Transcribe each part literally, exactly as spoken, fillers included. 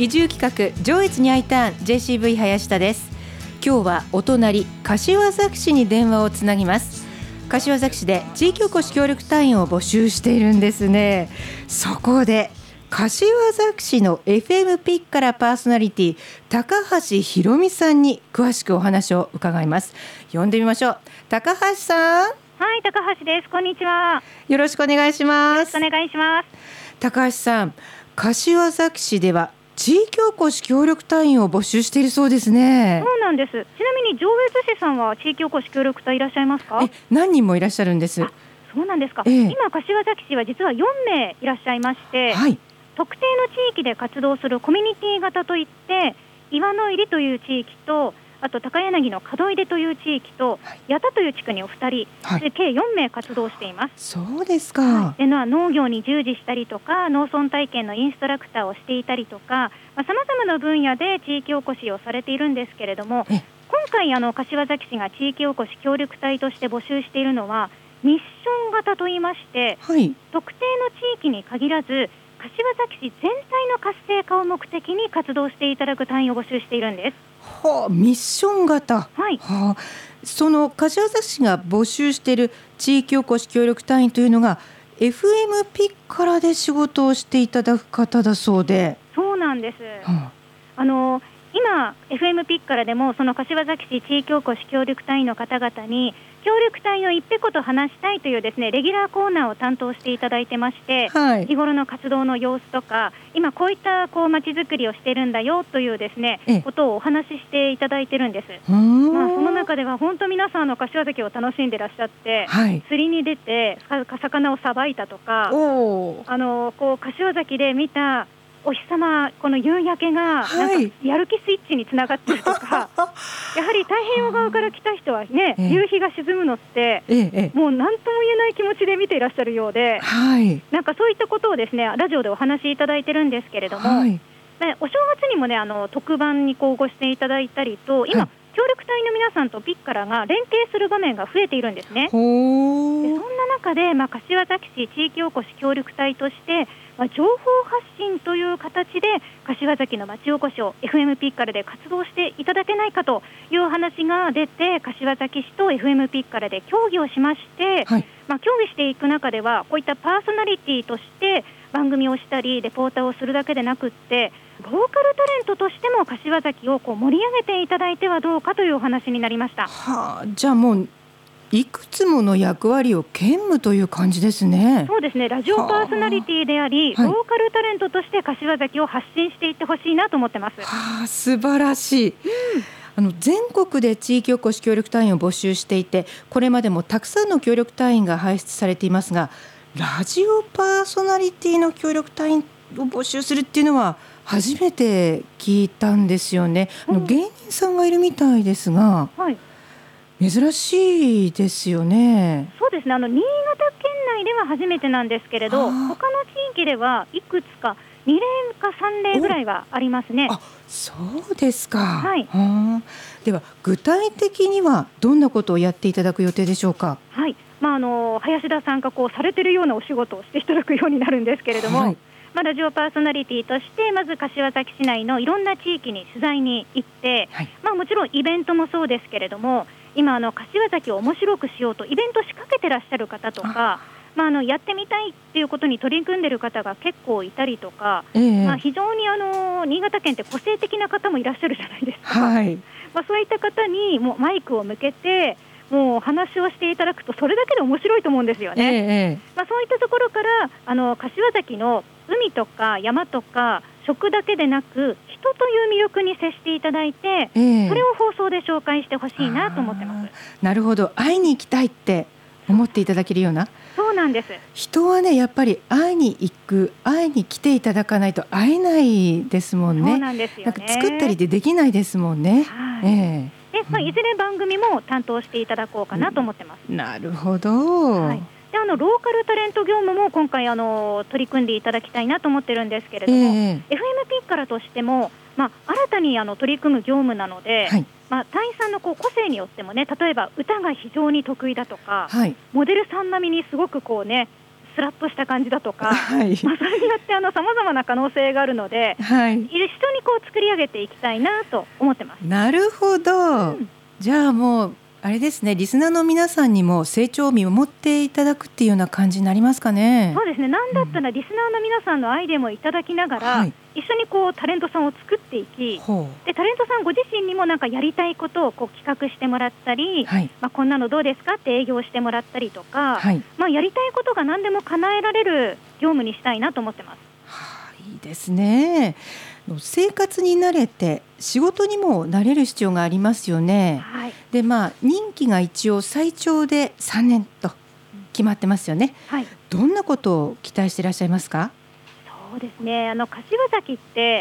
移住企画上越に I ターン ジェーシーブイ 林田です。今日はお隣柏崎市に電話をつなぎます。柏崎市で地域おこし協力隊員を募集しているんですね。そこで柏崎市の エフエム ピックからパーソナリティ高橋ひろみさんに詳しくお話を伺います。呼んでみましょう。高橋さん。 はい、高橋です。こんにちは。 よろしくお願いします。 よろしくお願いします。 高橋さん、柏崎市では地域おこし協力隊員を募集しているそうですね。 そうなんです。ちなみに上越市さんは地域おこし協力隊いらっしゃいますか？ え、何人もいらっしゃるんです。 そうなんですか、 ええ、 今柏崎市は実はよんめいいらっしゃいまして、 はい、 特定の地域で活動するコミュニティ型といって岩の入りという地域と、あと高柳の門出という地域と、はい、八田という地区にお二人、はい、で計よんめい活動しています。 そうですか、 はい、でのは農業に従事したりとか農村体験のインストラクターをしていたりとか、さまざ、まな分野で地域おこしをされているんですけれども、今回あの柏崎市が地域おこし協力隊として募集しているのはミッション型といいまして、はい、特定の地域に限らず柏崎市全体の活性化を目的に活動していただく隊員を募集しているんです。 はあ、ミッション型、 はい、 はあ、その柏崎市が募集している地域おこし協力隊員というのが エフエム ピックからで仕事をしていただく方だそうで。 そうなんです、 はあ、 あの今 エフエム ピックからでもその柏崎市地域おこし協力隊員の方々に協力隊の一ぺこと話したいというですねレギュラーコーナーを担当していただいてまして、はい、日頃の活動の様子とか今こういったこう街づくりをしてるんだよというですねことをお話ししていただいてるんです。まあ、その中では本当皆さんの柏崎を楽しんでらっしゃって、はい、釣りに出て魚をさばいたとか、あのこう柏崎で見たお日様、この夕焼けがなんかやる気スイッチにつながっているとか、はい、やはり太平洋側から来た人はね、ええ、夕日が沈むのって、ええ、もう何とも言えない気持ちで見ていらっしゃるようで、はい、なんかそういったことをですねラジオでお話しいただいてるんですけれども、はい、お正月にもねあの特番にこうご出演いただいたりと今、はい、協力隊の皆さんとピッカラが連携する場面が増えているんですね。でそんな中で、まあ、柏崎市地域おこし協力隊としてまあ、情報発信という形で柏崎の町おこしを エフエム ピッカラで活動していただけないかという話が出て、柏崎市と エフエム ピッカラで協議をしまして、はい、まあ、協議していく中ではこういったパーソナリティとして番組をしたりレポーターをするだけでなくってローカルタレントとしても柏崎をこう盛り上げていただいてはどうかというお話になりました。 はあ、じゃあもういくつもの役割を兼務という感じですね。 そうですね、ラジオパーソナリティであり、はあ、ローカルタレントとして柏崎を発信していってほしいなと思ってます。 はあ、素晴らしい、うん、あの全国で地域おこし協力隊員を募集していてこれまでもたくさんの協力隊員が輩出されていますが、ラジオパーソナリティの協力隊員を募集するっていうのは初めて聞いたんですよね、うん、あの芸人さんがいるみたいですが、はい、珍しいですよね。 そうですね、あの新潟県内では初めてなんですけれど、他の地域ではいくつかにれいかさんれいぐらいはありますね。 あ、そうですか、はい、 はでは具体的にはどんなことをやっていただく予定でしょうか。 はい、まあ、あの林田さんがこうされているようなお仕事をしていただくようになるんですけれども、はい、まあ、ラジオパーソナリティとしてまず柏崎市内のいろんな地域に取材に行って、はい、まあ、もちろんイベントもそうですけれども今あの柏崎を面白くしようとイベント仕掛けてらっしゃる方とか、まあ、あのやってみたいっていうことに取り組んでいる方が結構いたりとか、えーまあ、非常にあの新潟県って個性的な方もいらっしゃるじゃないですか、はい、まあ、そういった方にもうマイクを向けてもう話をしていただくとそれだけで面白いと思うんですよね、えーまあ、そういったところからあの柏崎の海とか山とか食だけでなく人という魅力に接していただいて、えー、それを放送で紹介してほしいなと思ってます。 なるほど、会いに行きたいって思っていただけるような。 そうなんです。 人はねやっぱり会いに行く会いに来ていただかないと会えないですもんね。 そうなんですよね。 なんか作ったりでできないですもんね、 はい、えーでまあ、いずれ番組も担当していただこうかなと思ってます、 うん、なるほど、 はい、であのローカルタレント業務も今回あの取り組んでいただきたいなと思ってるんですけれども、えー、エフエム ピッカラとしても、まあ、新たにあの取り組む業務なので、はい、まあ、隊員さんのこう個性によってもね例えば歌が非常に得意だとか、はい、モデルさん並みにすごくこうねスラッとした感じだとか、 はい、 まあ、それによってさまざまな可能性があるので、はい、一緒にこう作り上げていきたいなと思ってます。 なるほど、うん、じゃあもうあれですね、リスナーの皆さんにも成長を見守っていただくっていうような感じになりますかね。 そうですね、なんだったらリスナーの皆さんのアイデアもいただきながら、うん、はい、一緒にこうタレントさんを作っていき、でタレントさんご自身にもなんかやりたいことをこう企画してもらったり、はい、まあ、こんなのどうですかって営業してもらったりとか、はい、まあ、やりたいことが何でも叶えられる業務にしたいなと思ってます。 はあ、いいですね。生活に慣れて仕事にも慣れる必要がありますよね。はい、でまあ任期が一応最長でさんねんと決まってますよね。はい、どんなことを期待していらっしゃいますか？ そうですね、あの柏崎って、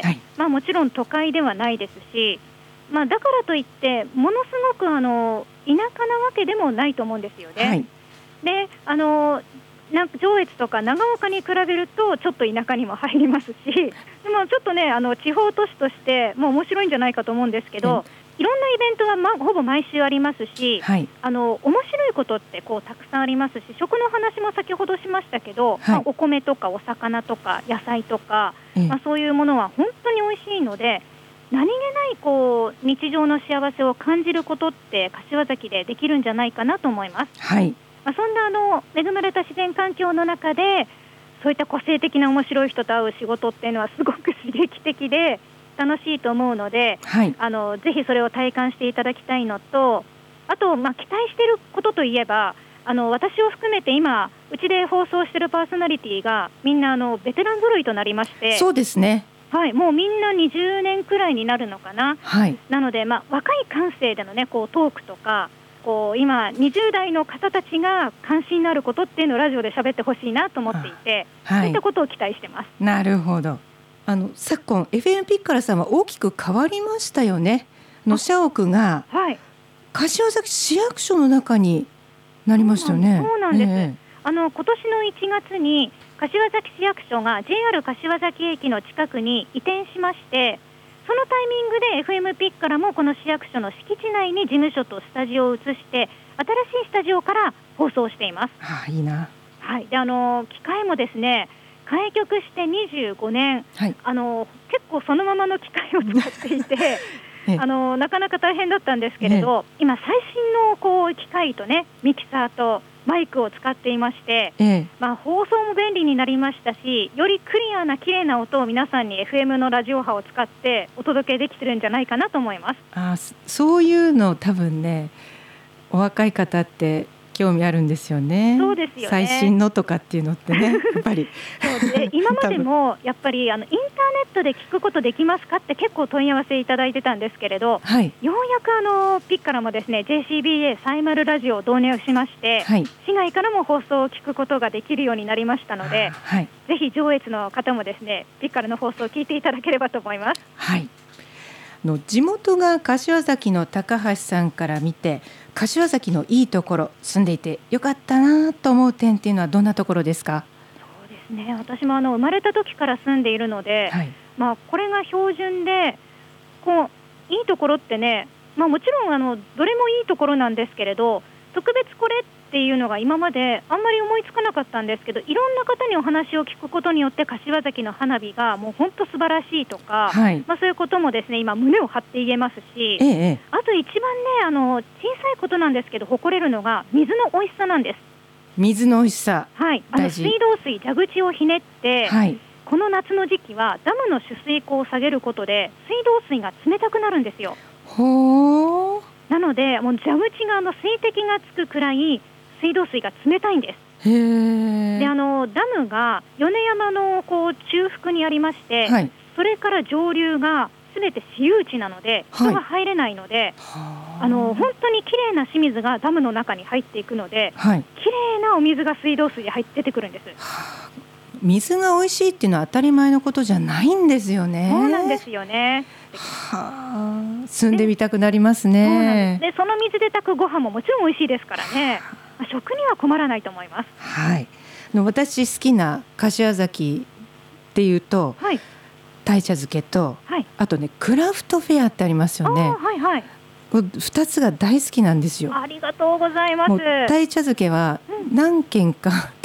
はい、まあ、もちろん都会ではないですし、まあ、だからといってものすごくあの田舎なわけでもないと思うんですよね。はい、であのなんか上越とか長岡に比べるとちょっと田舎にも入りますし、でもちょっとね、あの地方都市としてもう面白いんじゃないかと思うんですけど、うん、いろんなイベントは、ま、ほぼ毎週ありますし、はい、あの面白いことってこうたくさんありますし、食の話も先ほどしましたけど、はい、まあ、お米とかお魚とか野菜とか、うん、まあ、そういうものは本当に美味しいので、何気ないこう日常の幸せを感じることって柏崎でできるんじゃないかなと思います。はい、まあ、そんなあの恵まれた自然環境の中でそういった個性的な面白い人と会う仕事っていうのはすごく刺激的で楽しいと思うので、はい、あのぜひそれを体感していただきたいのと、あと、まあ、期待していることといえば、あの私を含めて今うちで放送しているパーソナリティがみんなあのベテラン揃いとなりまして。 そうですね、 はい、もうみんなにじゅうねんくらいになるのかな。はい、なので、まあ、若い感性での、ね、こうトークとかこう今にじゅう代の方たちが関心のあることっていうのをラジオで喋ってほしいなと思っていて、はい、そういったことを期待してます。 なるほど。あの昨今 エフエム ピッカラさんは大きく変わりましたよね。の社屋が、はい、柏崎市役所の中になりましたよね。 そうなんです、えー、あの今年のいちがつに柏崎市役所が ジェイアール 柏崎駅の近くに移転しまして、そのタイミングで エフエム ピッカラもこの市役所の敷地内に事務所とスタジオを移して新しいスタジオから放送しています。 はあ、いいな。 はい、であの機械もですね、開局してにじゅうごねん、はい、あの結構そのままの機械を使っていてあのなかなか大変だったんですけれど、今最新のこう機械とね、ミキサーとマイクを使っていまして、ええ、まあ、放送も便利になりましたし、よりクリアな綺麗な音を皆さんに エフエム のラジオ波を使ってお届けできてるんじゃないかなと思います。 あ、そういうの多分ね、お若い方って興味あるんですよね。 そうですよね。 最新のとかっていうのってねやっぱりそうで今までもやっぱりあのインターネットで聞くことできますかって結構問い合わせいただいてたんですけれど、はい、ようやくあのピッカラもですね ジェイシービーエー サイマルラジオを導入しまして、はい、市外からも放送を聞くことができるようになりましたので、はい、ぜひ上越の方もですねピッカラの放送を聞いていただければと思います。 はい、の地元が柏崎の高橋さんから見て柏崎のいいところ、住んでいてよかったなと思う点っていうのはどんなところですか？ そうですね、私もあの生まれた時から住んでいるので、はい、まあ、これが標準でこういいところってね、まあ、もちろんあのどれもいいところなんですけれど、特別これっていうのが今まであんまり思いつかなかったんですけど、いろんな方にお話を聞くことによって柏崎の花火がもう本当素晴らしいとか、はい、まあ、そういうこともですね今胸を張って言えますし、ええ、あと一番ねあの小さいことなんですけど誇れるのが水の美味しさなんです。 水の美味しさ、 はい、あの水道水蛇口をひねって、はい、この夏の時期はダムの取水口を下げることで水道水が冷たくなるんですよ。 ほー。 なのでもう蛇口があの水滴がつくくらい水道水が冷たいんです。へー。であのダムが米山のこう中腹にありまして、はい、それから上流がすべて私有地なので人が入れないので、はい、あの本当にきれいな清水がダムの中に入っていくので、はい、きれいなお水が水道水で入って出てくるんです。はあ、 水が美味しいっていうのは当たり前のことじゃないんですよね。 そうなんですよね。 はあ、住んでみたくなりますね。 そうなんです。でその水で炊くご飯ももちろん美味しいですからね、食には困らないと思います。 はい、の私好きな柏崎っていうと、はい、鯛茶漬けと、はい、あとねクラフトフェアってありますよね。あ、はいはい、ふたつが大好きなんですよ。 ありがとうございます。 もう鯛茶漬けは何軒か食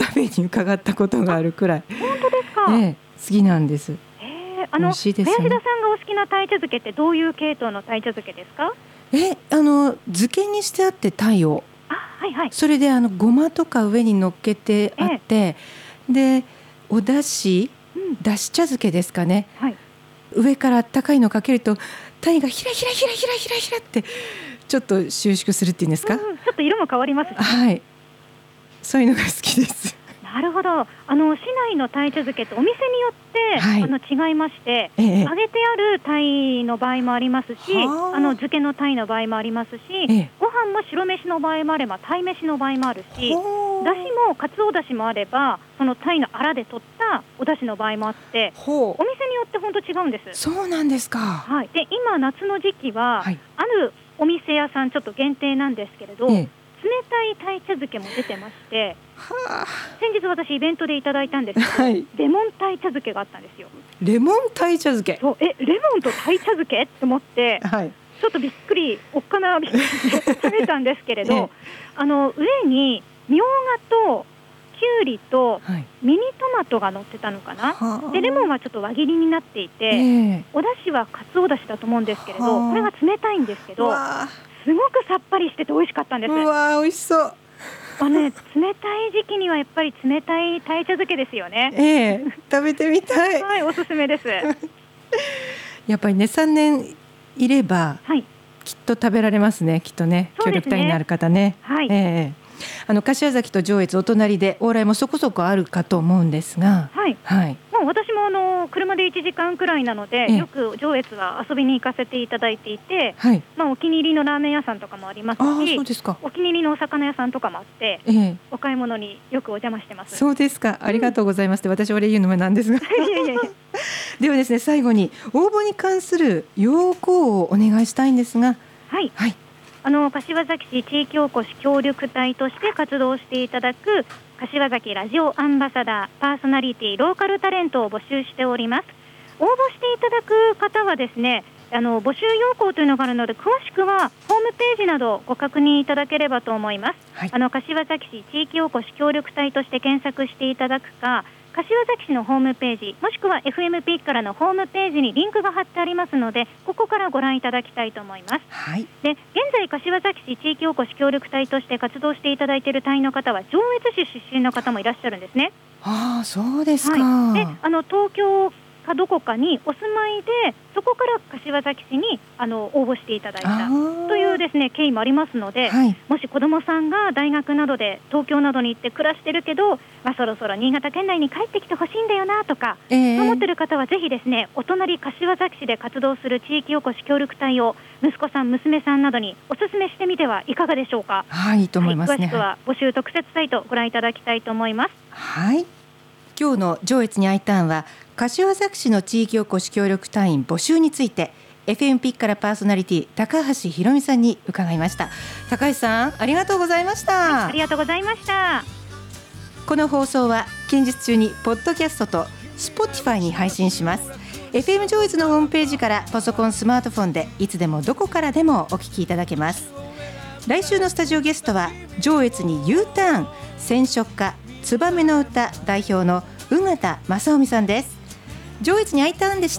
食べに伺ったことがあるくらい。 本当ですか。 ええ、好きなんです。 えー、あの、 林田さんがお好きな鯛茶漬けってどういう系統の鯛茶漬けですか？ え、あの漬けにしてあって鯛を、 あ、はいはい、 それであのごまとか上に乗っけてあって、えー、でおだし、うん、だし茶漬けですかね、はい、上からあったかいのかけると鯛がひらひらひらひらひらひらってちょっと収縮するっていうんですか、 うんうん、ちょっと色も変わりますね。 はい、そういうのが好きです。 なるほど。あの市内の鯛茶漬けってお店によって、はい、あの違いまして、ええ、揚げてある鯛の場合もありますし、あの漬けの鯛の場合もありますし、ええ、ご飯も白飯の場合もあれば鯛飯の場合もあるし、だしもかつおだしもあればその鯛のアラで取ったおだしの場合もあって、お店によって本当違うんです。 そうなんですか。 はい、で今夏の時期は、はい、あるお店屋さんちょっと限定なんですけれど、ええ、冷たい鯛茶漬けも出てまして、はあ、先日私イベントでいただいたんですけど、はい、レモン鯛茶漬けがあったんですよ。 レモン鯛茶漬け。 そう、えレモンと鯛茶漬けって思って、はい、ちょっとびっくりおっかなびっくりして食べたんですけれど、ええ、あの上にみょうがときゅうりとミニトマトが乗ってたのかな、はい、でレモンはちょっと輪切りになっていて、ええ、お出汁はかつおだしだと思うんですけれど、これが冷たいんですけど、すごくさっぱりしてて美味しかったんです。 うわー、美味しそう。 あ、ね、冷たい時期にはやっぱり冷たい鯛茶漬けですよね。 ええ、食べてみたい。 はい、おすすめです。 やっぱりね、さんねんいれば、はい、きっと食べられますね、きっとね、協力隊になる方ね。はい、ええ、あの柏崎と上越お隣で往来もそこそこあるかと思うんですが、はい、はい、 もう私もあの車でいちじかんくらいなので、ええ、よく上越は遊びに行かせていただいていて、はい、まあ、お気に入りのラーメン屋さんとかもありますし、そうですか、お気に入りのお魚屋さんとかもあって、ええ、お買い物によくお邪魔してます。 そうですか、ありがとうございます、うん、私お礼言うのもなんですがではですね、最後に応募に関する要項をお願いしたいんですが。 はい、はい、あの柏崎市地域おこし協力隊として活動していただく柏崎ラジオアンバサダー、パーソナリティ、ローカルタレントを募集しております。応募していただく方はですね、あの募集要項というのがあるので、詳しくはホームページなどご確認いただければと思います。はい、あの柏崎市地域おこし協力隊として検索していただくか、柏崎市のホームページもしくは エフエムピー からのホームページにリンクが貼ってありますので、ここからご覧いただきたいと思います。はい、で現在柏崎市地域おこし協力隊として活動していただいている隊員の方は上越市出身の方もいらっしゃるんですね。 ああ、そうですか。 はい、であの東京かどこかにお住まいで、そこから柏崎市にあの応募していただいたというですね経緯もありますので、はい、もし子どもさんが大学などで東京などに行って暮らしてるけど、まあ、そろそろ新潟県内に帰ってきてほしいんだよなとか、えー、思ってる方はぜひですね、お隣柏崎市で活動する地域おこし協力隊を息子さん娘さんなどにお勧めしてみてはいかがでしょうか。 はい、いいと思いますね。 はい、詳しくは募集特設サイトご覧いただきたいと思います。 はい、今日の上越に会いたんは柏崎市の地域おこし協力隊員募集について エフエム ピッからパーソナリティ高橋ひろみさんに伺いました。高橋さん、ありがとうございました。はい、 ありがとうございました。 この放送は近日中にポッドキャストと Spotify に配信します。 エフエム 上越のホームページからパソコンスマートフォンでいつでもどこからでもお聞きいただけます。来週のスタジオゲストは上越に U ターン染色家ツバメの歌代表の宇形正臣さんです。上越に会いたんでした。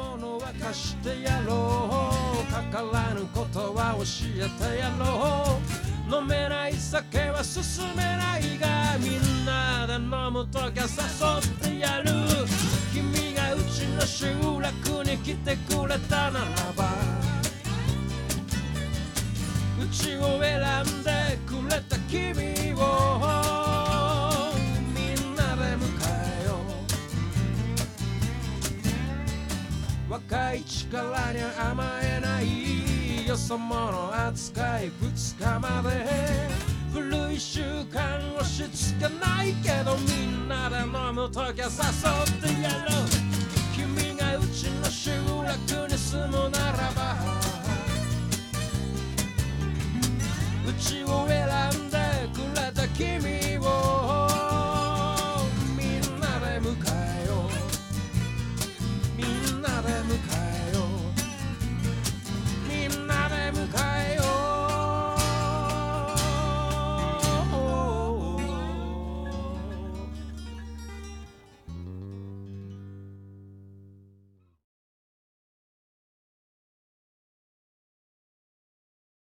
飲めない酒は進めないが、みんなで飲むときは誘ってやる。君がうちの集落に来てくれたならば、うちを選んでくれた君をみんなで迎えよう。若い力に甘えないよそ者扱いふつかまで、古い習慣押し付けないけど、みんなで飲むときは誘ってやろう。君がうちの集落に住むならば、うちを選